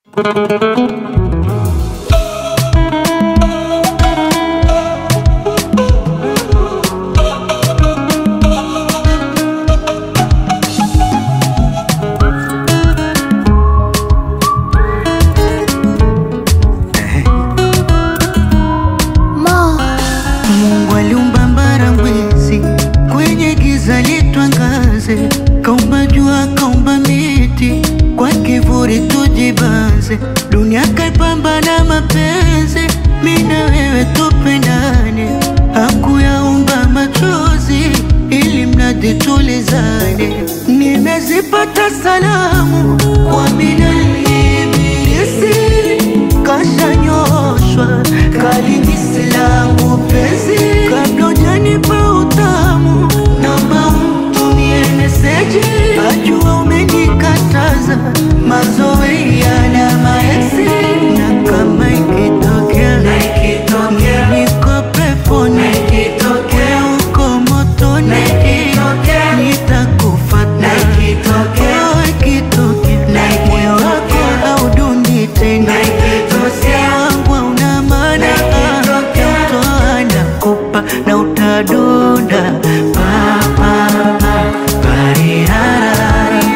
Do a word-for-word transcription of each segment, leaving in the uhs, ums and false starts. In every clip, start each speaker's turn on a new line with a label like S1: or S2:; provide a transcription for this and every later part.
S1: Mungu aliumba mbara mwezi, kwenye giza litwangaze, kaumba jua kaumba miti, kwa kivuli tujibanze. Dunia kaipamba na mapenzi, mimi na wewe tupendane. Hakuyaumba machozi, ili mradi tulizane. Nimezipata salamu kwa minali ibilisi, kashanyoshwa kalinisilamu penzi. Kabla hujanipa utamu, naomba unitumie meseji. Najua umenikataza mazoea na maesi, na kama ikitokea niko peponi, uko motoni, nitakufuata. Oh, ikitokea moyo wako haudundi tena, moyo wangu hauna maana, toa nakupa na utadunda pa pa pa parirara.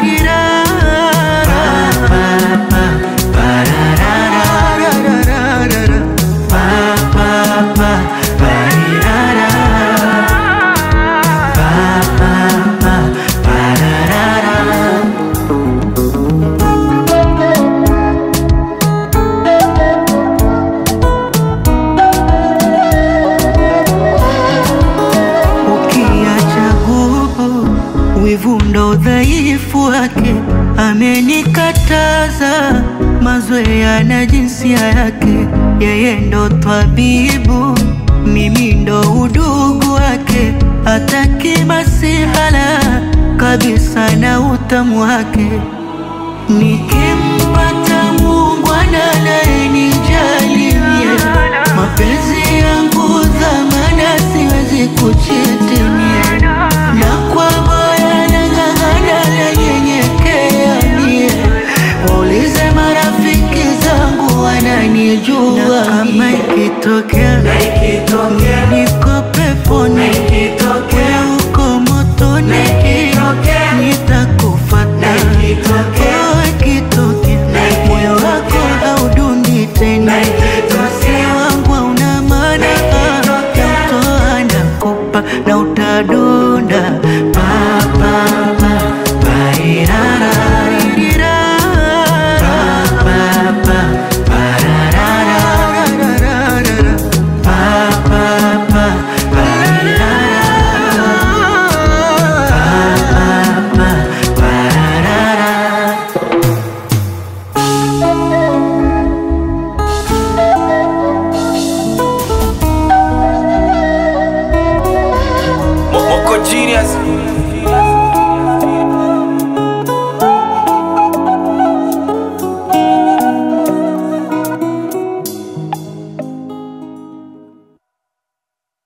S1: Wivu ndo udhaifu wake, amenikataza mazoea na jinsia yake. Yeye ndo twabibu, mimi ndo udugu wake. Hataki masihala kabisa na utamu wake. Nikimpata Mungu anayenijali mie, mapenzi yangu dhamana, siwezi kuchiti mie. Na kwa moyo nang'ang'ana nanyenyekea mie, waulize marafiki zangu wananijua. Na kama ikitokea niko peponi, wewe uko motoni, nitakufuata. Oh, ikitokea moyo wako haudundi tena, moyo wangu hauna maana, toa nakupa na utadunda pa pa pa parirara.
S2: Genius.